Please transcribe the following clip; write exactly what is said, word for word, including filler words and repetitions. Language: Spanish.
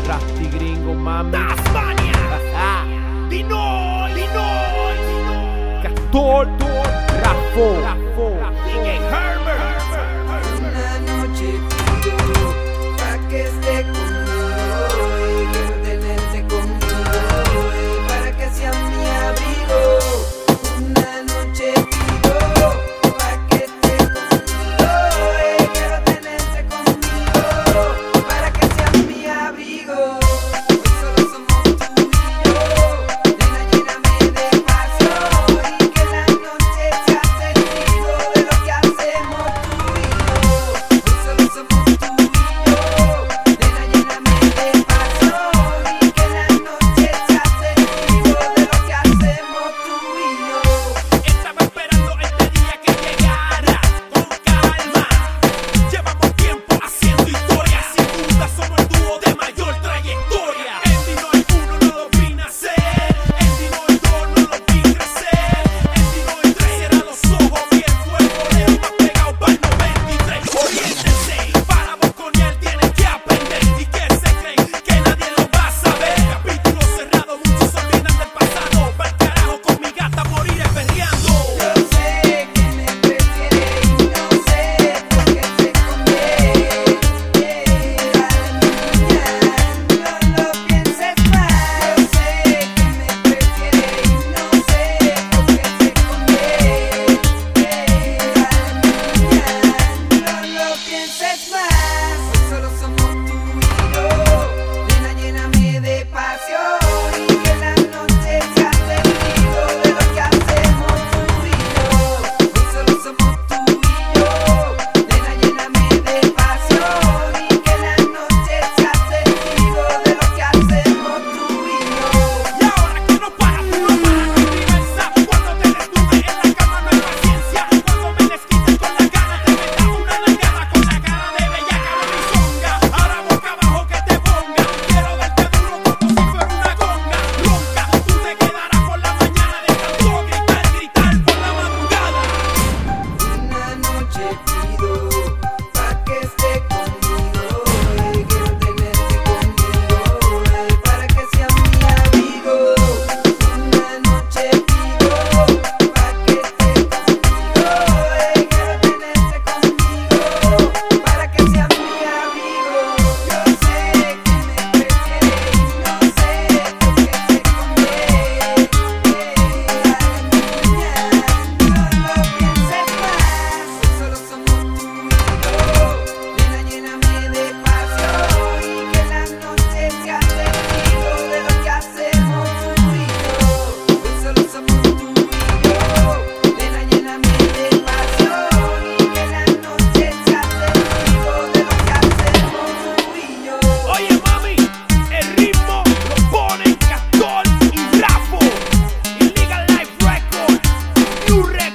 Rasty Gringo, mami. Tasmania. Dinoy, Dinoy, Dinoy. Castor, Rafo, Rafo. D J Herbert. Una noche pido pa' que esté conmigo y quiero tenerte conmigo y para que sea mi abrigo. Una noche pido pa' que esté conmigo y quiero tenerte conmigo para que sea mi abrigo. Hoy solo somos tú y yo, nena, lléname de pasión y que la noche sea testigo de lo que hacemos tú y yo. Hoy solo somos tú y yo, nena, lléname de pasión y que la noche sea testigo de lo que hacemos tú y yo. Estaba esperando este día que llegara con calma. Llevamos tiempo haciendo historia. Sin duda somos el dúo de mayor trayectoria. El Dinoy uno no lo vi nacer, el Dinoy dos no lo vi crecer, el Dinoy tres cierra los ojos y el fuego le va pegado para el noventa y tres. Oriéntense, para boconear tienen que aprender. Y que se creen que nadie lo va a saber. Capítulo cerrado, muchos se olvidan del pasado. Para el carajo con mi gata moriré perreando. Yo sé que me prefieres y no sé por qué te escondes. Niña, no lo pienses más. Yo sé que me prefieres y no sé por qué te escondes. Niña, no lo pienses más. Hoy solo somos tú y yo, nena, lléname de pasión y que la noche sea testigo de lo que hacemos tú y yo. Hoy solo somos tú y yo, nena, lléname de pasión y que la noche sea testigo de lo que hacemos tú y yo. Y ahora que no para, tú no paras de diversa. Cuando te detuve en la cama no hay paciencia. Cuando me desquites con la gana te metas una nalgada con la cara de bellaca no me zonga. Ahora boca abajo que te ponga. Quiero verte duro como si fuera una conga. Ronca, tú te quedarás por la mañana de tanto gritar, gritar por la madrugada. Una noche pido pa' que esté conmigo y quiero tenerte conmigo y para que sea mi amigo. Una noche pido pa' que esté conmigo y quiero tenerte conmigo para que sea mi amigo. Yo sé que me prefieres y no sé por qué te escondes. Niña, no lo pienses más. Hoy solo somos tú y yo, nena, lléname de pasión y que la noche sea testigo de lo que hacemos tú y yo. Hoy solo somos tú y yo, nena, lléname de pasión y que la noche sea testigo de lo que hacemos tú y yo. Oye mami, el ritmo lo ponen Castor y Rafo. Illegal Life Record, New Record.